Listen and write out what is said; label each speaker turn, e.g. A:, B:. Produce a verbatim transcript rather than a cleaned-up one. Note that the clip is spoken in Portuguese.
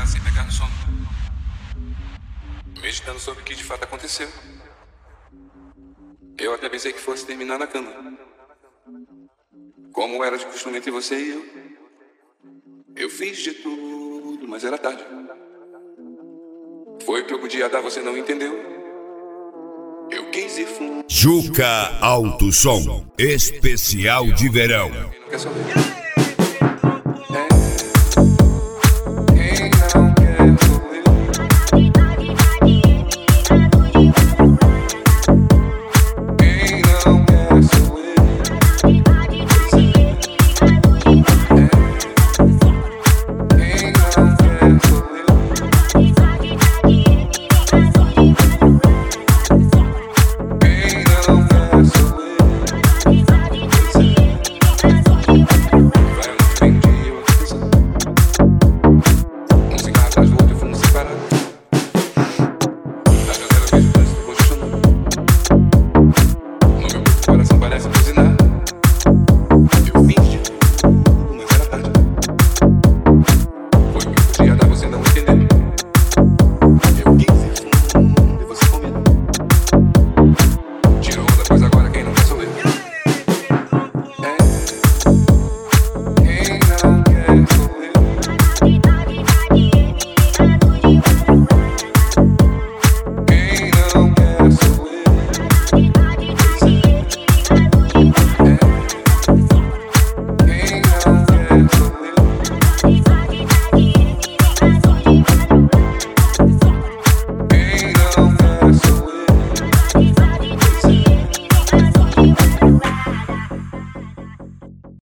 A: sem pegar no sono, meditando sobre o que de fato aconteceu. Eu até pensei que fosse terminar na cama, como era de costume entre você e eu. Eu fiz de tudo, mas era tarde. Foi o que eu podia dar, você não entendeu. Eu quis ir fundo.
B: Juca Alto Som, especial de verão.
A: Quer saber?